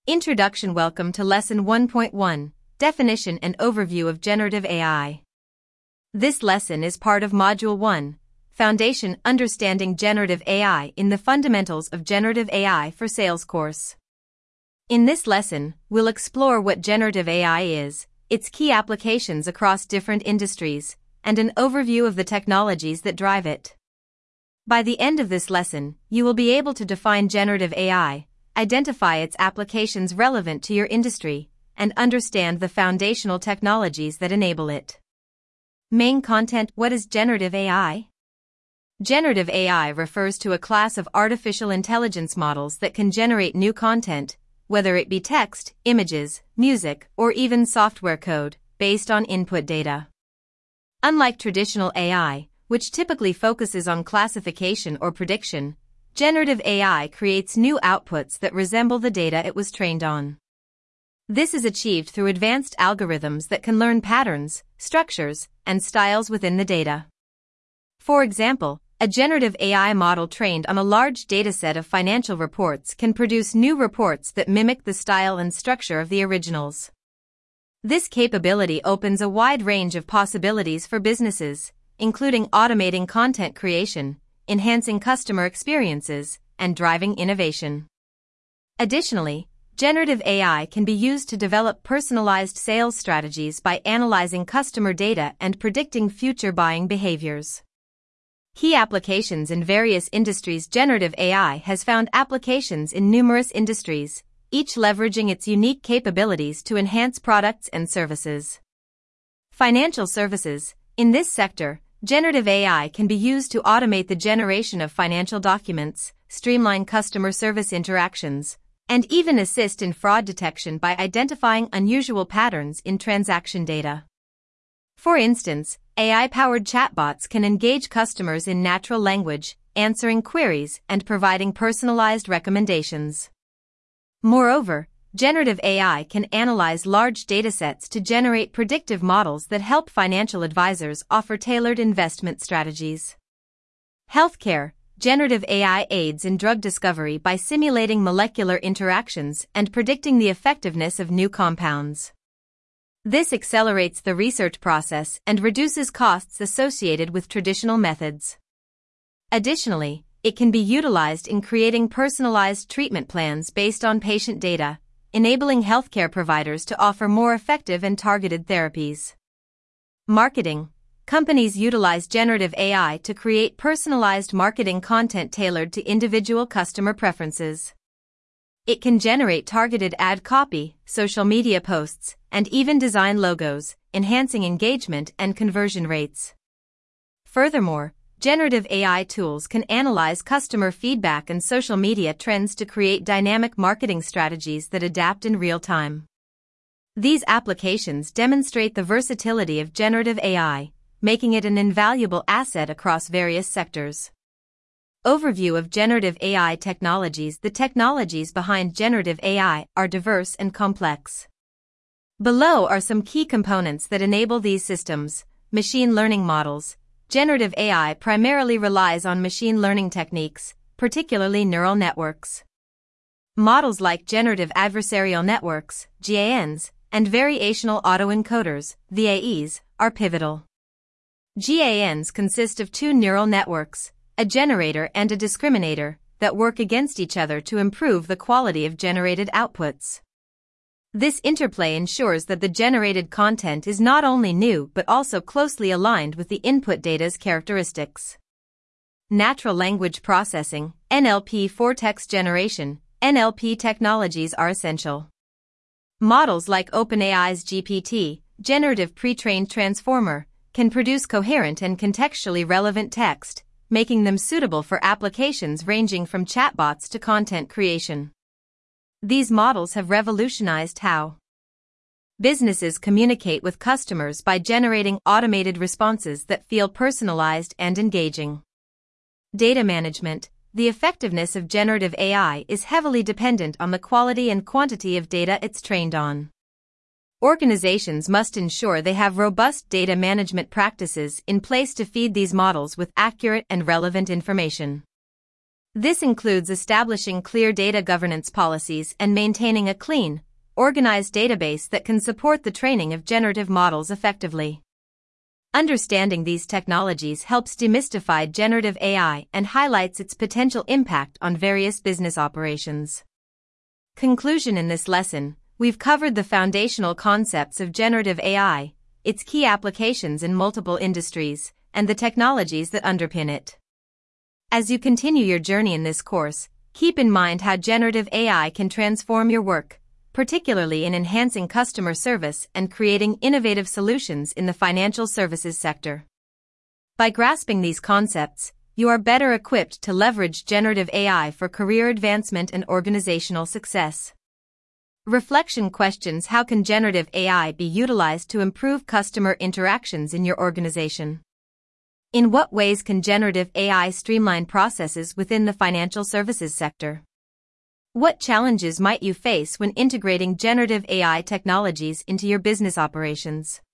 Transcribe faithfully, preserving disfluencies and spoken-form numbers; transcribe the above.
Introduction. Welcome to Lesson one point one, Definition and Overview of Generative A I. This lesson is part of Module one, Foundation Understanding Generative A I in the Fundamentals of Generative A I for Sales course. In this lesson, we'll explore what generative A I is, its key applications across different industries, and an overview of the technologies that drive it. By the end of this lesson, you will be able to define generative A I, identify its applications relevant to your industry, and understand the foundational technologies that enable it. Main content. What is generative A I? Generative A I refers to a class of artificial intelligence models that can generate new content, whether it be text, images, music, or even software code, based on input data. Unlike traditional A I, which typically focuses on classification or prediction, generative A I creates new outputs that resemble the data it was trained on. This is achieved through advanced algorithms that can learn patterns, structures, and styles within the data. For example, a generative A I model trained on a large dataset of financial reports can produce new reports that mimic the style and structure of the originals. This capability opens a wide range of possibilities for businesses, including automating content creation, enhancing customer experiences, and driving innovation. Additionally, generative A I can be used to develop personalized sales strategies by analyzing customer data and predicting future buying behaviors. Key applications in various industries. Generative A I has found applications in numerous industries, each leveraging its unique capabilities to enhance products and services. Financial services. In this sector, generative A I can be used to automate the generation of financial documents, streamline customer service interactions, and even assist in fraud detection by identifying unusual patterns in transaction data. For instance, A I-powered chatbots can engage customers in natural language, answering queries and providing personalized recommendations. Moreover, generative A I can analyze large datasets to generate predictive models that help financial advisors offer tailored investment strategies. Healthcare. Generative A I aids in drug discovery by simulating molecular interactions and predicting the effectiveness of new compounds. This accelerates the research process and reduces costs associated with traditional methods. Additionally, it can be utilized in creating personalized treatment plans based on patient data, enabling healthcare providers to offer more effective and targeted therapies. Marketing. Companies utilize generative A I to create personalized marketing content tailored to individual customer preferences. It can generate targeted ad copy, social media posts, and even design logos, enhancing engagement and conversion rates. Furthermore, generative A I tools can analyze customer feedback and social media trends to create dynamic marketing strategies that adapt in real time. These applications demonstrate the versatility of generative A I, making it an invaluable asset across various sectors. Overview of generative A I technologies. The technologies behind generative A I are diverse and complex. Below are some key components that enable these systems. Machine learning models. Generative A I primarily relies on machine learning techniques, particularly neural networks. Models like generative adversarial networks, G A Ns, and variational autoencoders, V A Es, are pivotal. G A Ns consist of two neural networks, a generator and a discriminator, that work against each other to improve the quality of generated outputs. This interplay ensures that the generated content is not only new but also closely aligned with the input data's characteristics. Natural language processing, N L P. For text generation, N L P technologies are essential. Models like OpenAI's G P T, Generative Pre-trained Transformer, can produce coherent and contextually relevant text, making them suitable for applications ranging from chatbots to content creation. These models have revolutionized how businesses communicate with customers by generating automated responses that feel personalized and engaging. Data management. The effectiveness of generative A I is heavily dependent on the quality and quantity of data it's trained on. Organizations must ensure they have robust data management practices in place to feed these models with accurate and relevant information. This includes establishing clear data governance policies and maintaining a clean, organized database that can support the training of generative models effectively. Understanding these technologies helps demystify generative A I and highlights its potential impact on various business operations. Conclusion: in this lesson, we've covered the foundational concepts of generative A I, its key applications in multiple industries, and the technologies that underpin it. As you continue your journey in this course, keep in mind how generative A I can transform your work, particularly in enhancing customer service and creating innovative solutions in the financial services sector. By grasping these concepts, you are better equipped to leverage generative A I for career advancement and organizational success. Reflection questions: how can generative A I be utilized to improve customer interactions in your organization? In what ways can generative A I streamline processes within the financial services sector? What challenges might you face when integrating generative A I technologies into your business operations?